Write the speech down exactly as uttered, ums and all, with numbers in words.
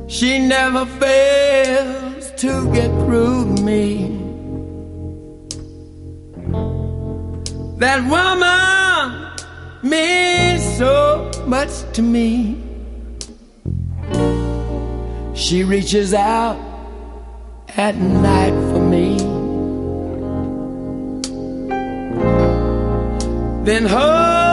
She never fails to get through to me. That woman means so much to me. She reaches out at night for me, then hugs